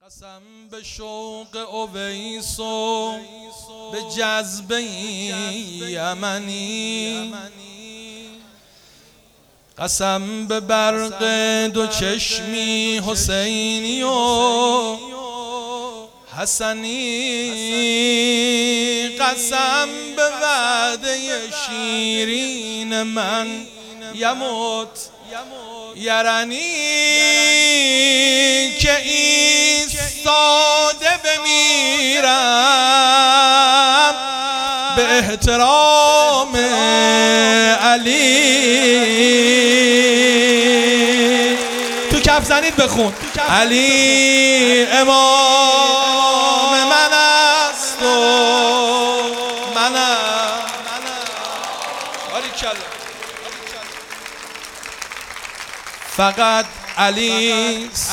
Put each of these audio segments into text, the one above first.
قسم به شوق اویس و به جذبه یمنی، قسم به برق دو چشمی حسینی و حسنی، قسم به وعده شیرین من یموت یرنی، که ایستاده بمیرم به احترام علی. تو کف زنید بخون. علی امام من است و منم. باریکلا. فقط علیست،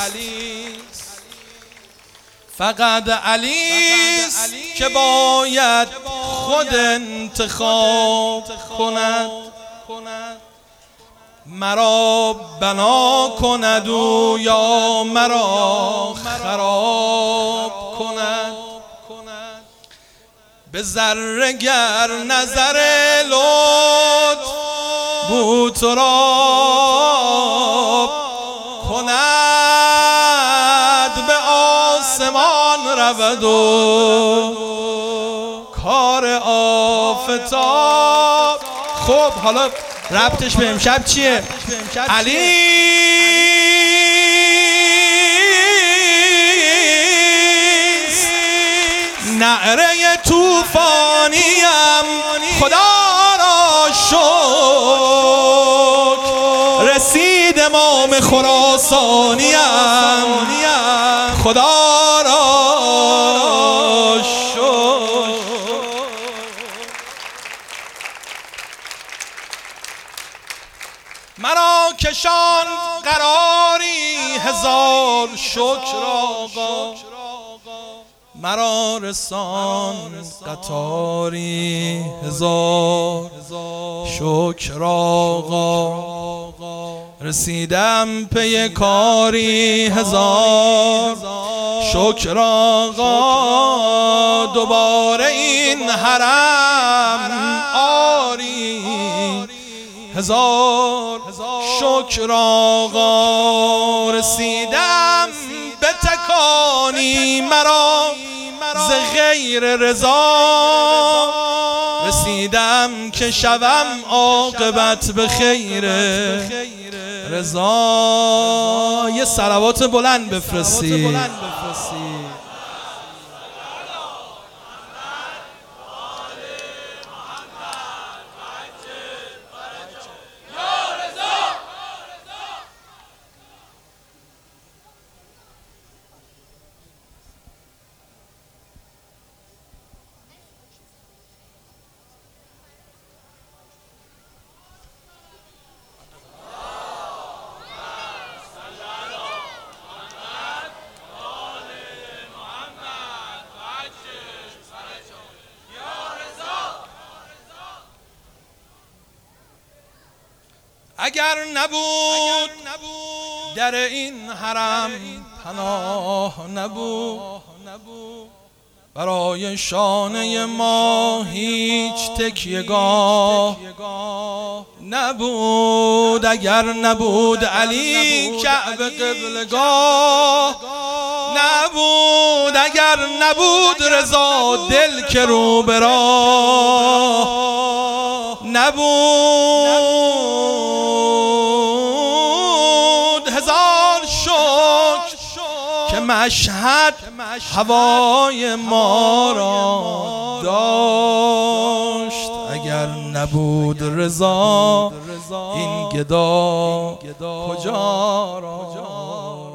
فقط علیست که باید خود انتخاب کند، مرا بنا کند و یا مرا خراب کند. به ذره گر نظر لطف بود تو را کند، به آسمان رود و کار آفتاب. خب حالا ربطش به امشب چیه؟ علی نعره توفانیم خدا را شکر، رسید امام خراسانیم خدا را شکر. مرا کشان قراری هزار شکر آقا، مرا رسان قطاری هزار شکر آقا، رسیدم پی کاری هزار شکر آقا، دوباره این حرم آری هزار شکر آقا، رسیدم به تکانی مرا ز غیر رضا، رسیدم که شوم عاقبت به خیر رضا. یه صلوات بلند بفرستی. اگر نبود در این حرم پناه نبود، برای شانه ما هیچ تکیه‌گاه نبود. اگر نبود علی کعبه قبلگاه نبود، اگر نبود رضا دل که رو به راه نبود. هزار شکر که مشهد هوای ما را داشت، اگر نبود رضا این گدا کجا را